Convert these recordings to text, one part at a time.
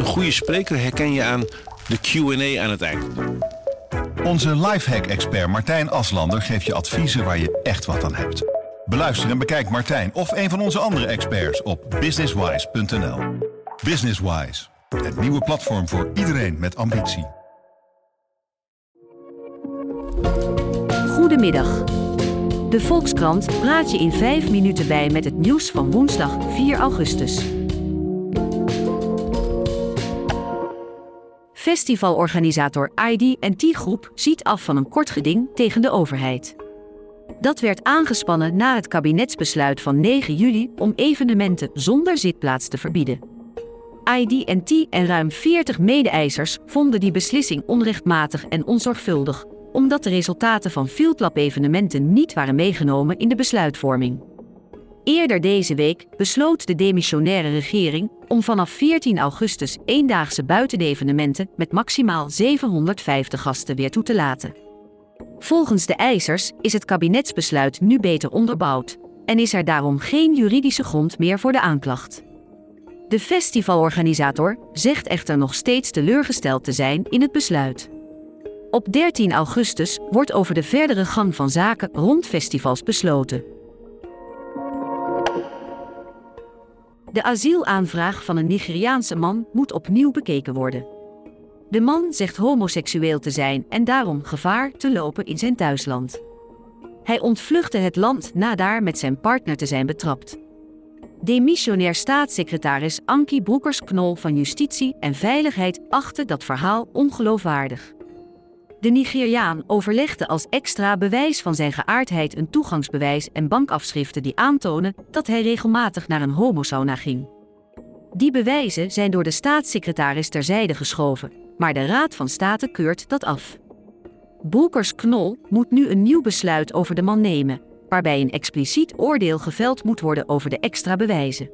goede spreker herken je aan de Q&A aan het eind. Onze lifehack-expert Martijn Aslander geeft je adviezen waar je echt wat aan hebt. Beluister en bekijk Martijn of een van onze andere experts op businesswise.nl. Businesswise, het nieuwe platform voor iedereen met ambitie. Goedemiddag. De Volkskrant praat je in 5 minuten bij met het nieuws van woensdag 4 augustus. Festivalorganisator ID&T Groep ziet af van een kort geding tegen de overheid. Dat werd aangespannen na het kabinetsbesluit van 9 juli om evenementen zonder zitplaats te verbieden. ID&T en ruim 40 mede-eisers vonden die beslissing onrechtmatig en onzorgvuldig, omdat de resultaten van Field Lab-evenementen niet waren meegenomen in de besluitvorming. Eerder deze week besloot de demissionaire regering om vanaf 14 augustus eendaagse buitenevenementen met maximaal 750 gasten weer toe te laten. Volgens de eisers is het kabinetsbesluit nu beter onderbouwd en is er daarom geen juridische grond meer voor de aanklacht. De festivalorganisator zegt echter nog steeds teleurgesteld te zijn in het besluit. Op 13 augustus wordt over de verdere gang van zaken rond festivals besloten. De asielaanvraag van een Nigeriaanse man moet opnieuw bekeken worden. De man zegt homoseksueel te zijn en daarom gevaar te lopen in zijn thuisland. Hij ontvluchtte het land na daar met zijn partner te zijn betrapt. Demissionair staatssecretaris Ankie Broekers-Knol van Justitie en Veiligheid achtte dat verhaal ongeloofwaardig. De Nigeriaan overlegde als extra bewijs van zijn geaardheid een toegangsbewijs en bankafschriften die aantonen dat hij regelmatig naar een homosauna ging. Die bewijzen zijn door de staatssecretaris terzijde geschoven, maar de Raad van State keurt dat af. Broekers-Knol moet nu een nieuw besluit over de man nemen, waarbij een expliciet oordeel geveld moet worden over de extra bewijzen.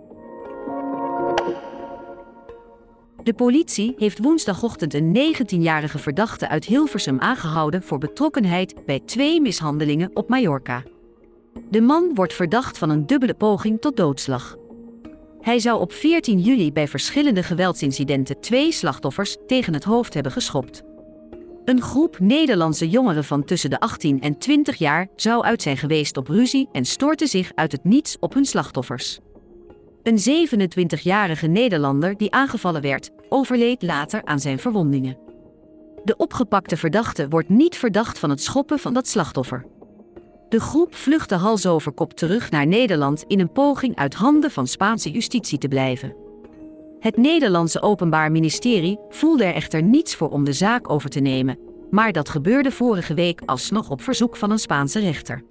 De politie heeft woensdagochtend een 19-jarige verdachte uit Hilversum aangehouden voor betrokkenheid bij 2 mishandelingen op Mallorca. De man wordt verdacht van een dubbele poging tot doodslag. Hij zou op 14 juli bij verschillende geweldsincidenten 2 slachtoffers tegen het hoofd hebben geschopt. Een groep Nederlandse jongeren van tussen de 18 en 20 jaar zou uit zijn geweest op ruzie en stortte zich uit het niets op hun slachtoffers. Een 27-jarige Nederlander die aangevallen werd, overleed later aan zijn verwondingen. De opgepakte verdachte wordt niet verdacht van het schoppen van dat slachtoffer. De groep vluchtte hals over kop terug naar Nederland in een poging uit handen van Spaanse justitie te blijven. Het Nederlandse Openbaar Ministerie voelde er echter niets voor om de zaak over te nemen, maar dat gebeurde vorige week alsnog op verzoek van een Spaanse rechter.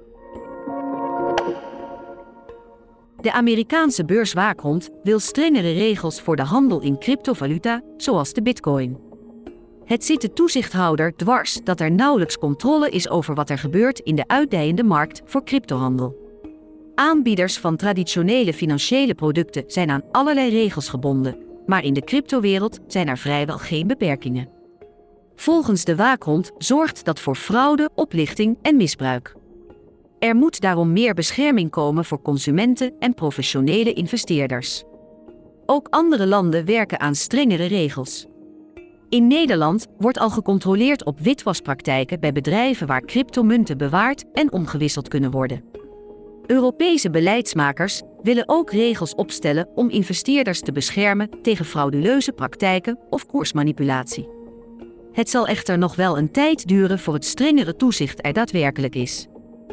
De Amerikaanse beurswaakhond wil strengere regels voor de handel in cryptovaluta, zoals de bitcoin. Het zit de toezichthouder dwars dat er nauwelijks controle is over wat er gebeurt in de uitdijende markt voor cryptohandel. Aanbieders van traditionele financiële producten zijn aan allerlei regels gebonden, maar in de cryptowereld zijn er vrijwel geen beperkingen. Volgens de waakhond zorgt dat voor fraude, oplichting en misbruik. Er moet daarom meer bescherming komen voor consumenten en professionele investeerders. Ook andere landen werken aan strengere regels. In Nederland wordt al gecontroleerd op witwaspraktijken bij bedrijven waar cryptomunten bewaard en omgewisseld kunnen worden. Europese beleidsmakers willen ook regels opstellen om investeerders te beschermen tegen frauduleuze praktijken of koersmanipulatie. Het zal echter nog wel een tijd duren voor het strengere toezicht er daadwerkelijk is.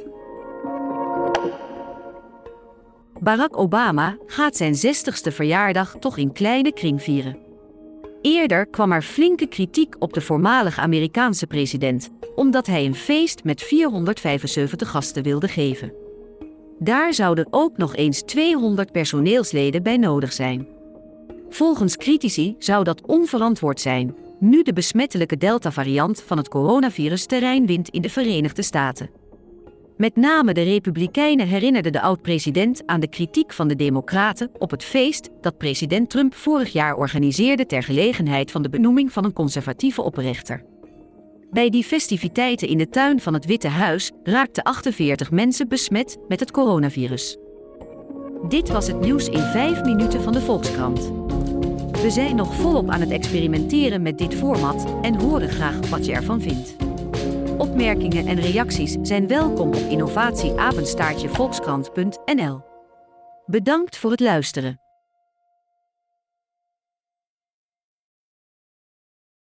Barack Obama gaat zijn 60ste verjaardag toch in kleine kring vieren. Eerder kwam er flinke kritiek op de voormalige Amerikaanse president, omdat hij een feest met 475 gasten wilde geven. Daar zouden ook nog eens 200 personeelsleden bij nodig zijn. Volgens critici zou dat onverantwoord zijn, nu de besmettelijke Delta-variant van het coronavirus terrein wint in de Verenigde Staten. Met name de Republikeinen herinnerden de oud-president aan de kritiek van de Democraten op het feest dat president Trump vorig jaar organiseerde ter gelegenheid van de benoeming van een conservatieve opperrechter. Bij die festiviteiten in de tuin van het Witte Huis raakten 48 mensen besmet met het coronavirus. Dit was het nieuws in 5 minuten van de Volkskrant. We zijn nog volop aan het experimenteren met dit format en horen graag wat je ervan vindt. Opmerkingen en reacties zijn welkom op innovatie@volkskrant.nl. Bedankt voor het luisteren.